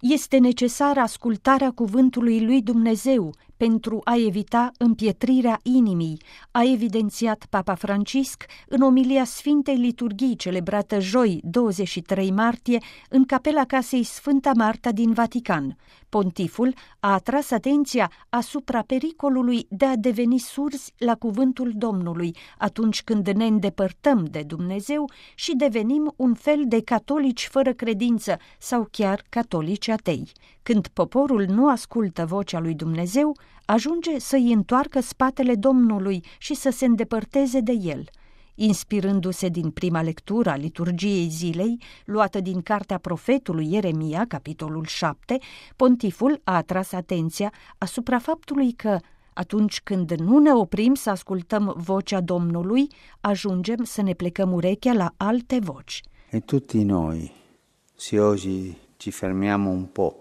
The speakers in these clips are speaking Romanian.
Este necesară ascultarea cuvântului lui Dumnezeu pentru a evita împietrirea inimii, a evidențiat Papa Francisc în omilia Sfintei Liturghii celebrată joi 23 martie în capela casei Sfânta Marta din Vatican. Pontiful a atras atenția asupra pericolului de a deveni surzi la cuvântul Domnului atunci când ne îndepărtăm de Dumnezeu și devenim un fel de catolici fără credință sau chiar catolici atei. Când poporul nu ascultă vocea lui Dumnezeu, ajunge să-i întoarcă spatele Domnului și să se îndepărteze de el. Inspirându-se din prima lectură a liturgiei zilei, luată din cartea profetului Ieremia, capitolul 7, pontiful a atras atenția asupra faptului că, atunci când nu ne oprim să ascultăm vocea Domnului, ajungem să ne plecăm urechea la alte voci. E tutti noi, se oggi ci fermiamo un po'.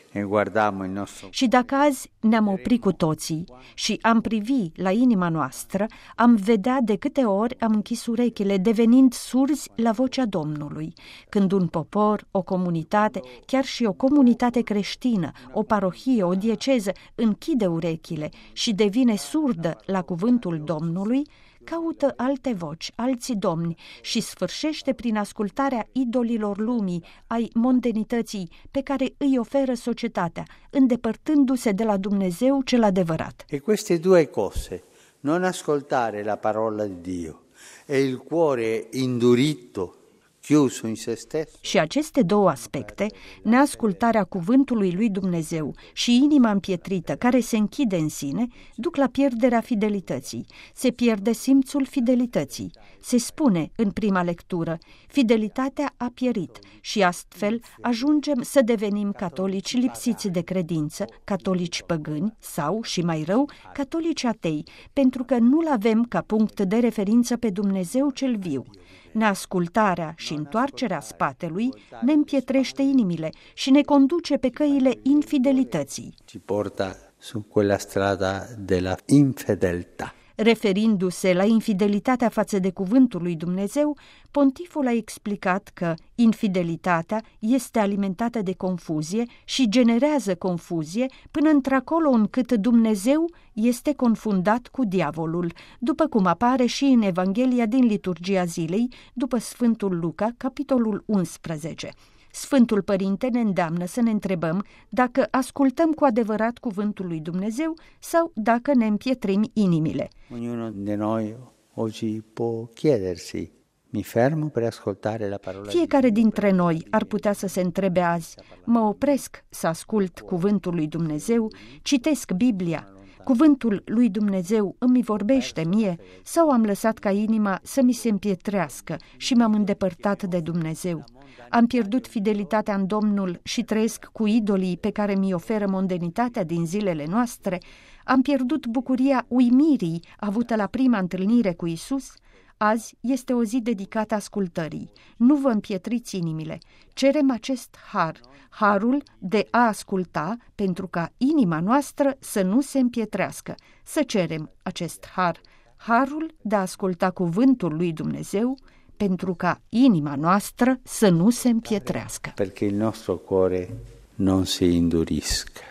Și dacă azi ne-am oprit cu toții și am privi la inima noastră, am vedea de câte ori am închis urechile, devenind surzi la vocea Domnului. Când un popor, o comunitate, chiar și o comunitate creștină, o parohie, o dieceză, închide urechile și devine surdă la cuvântul Domnului, caută alte voci, alții domni și sfârșește prin ascultarea idolilor lumii, ai mondenității pe care îi oferă societatea, îndepărtându-se de la Dumnezeu cel adevărat. E queste due cose, non ascoltare la parola di Dio e il cuore indurito, chiuso in se stesso. Și aceste două aspecte, neascultarea cuvântului lui Dumnezeu și inima împietrită care se închide în sine, duc la pierderea fidelității. Se pierde simțul fidelității. Se spune în prima lectură, fidelitatea a pierit și astfel ajungem să devenim catolici lipsiți de credință, catolici păgâni sau, și mai rău, catolici atei, pentru că nu-L avem ca punct de referință pe Dumnezeu cel viu. Neascultarea și întoarcerea spatelui ne împietrește inimile și ne conduce pe căile infidelității. Ci porta su quella strada della infedeltà. Referindu-se la infidelitatea față de cuvântul lui Dumnezeu, pontiful a explicat că infidelitatea este alimentată de confuzie și generează confuzie până într-acolo încât Dumnezeu este confundat cu diavolul, după cum apare și în Evanghelia din liturgia zilei, după Sfântul Luca, capitolul 11. Sfântul Părinte ne îndeamnă să ne întrebăm dacă ascultăm cu adevărat cuvântul lui Dumnezeu sau dacă ne împietrim inimile. Ognuno di noi oggi può chiedersi: mi fermo per ascoltare la parola. Fiecare dintre noi ar putea să se întrebe azi: mă opresc să ascult cuvântul lui Dumnezeu, citesc Biblia, cuvântul lui Dumnezeu îmi vorbește mie, sau am lăsat ca inima să mi se împietrească și m-am îndepărtat de Dumnezeu? Am pierdut fidelitatea în Domnul și trăiesc cu idolii pe care mi oferă mondenitatea din zilele noastre? Am pierdut bucuria uimirii avută la prima întâlnire cu Isus? Azi este o zi dedicată ascultării. Nu vă împietriți inimile. Cerem acest har, harul de a asculta pentru ca inima noastră să nu se împietrească. Să cerem acest har, harul de a asculta cuvântul lui Dumnezeu pentru ca inima noastră să nu se împietrească. Perché il nostro cuore non si indurisca.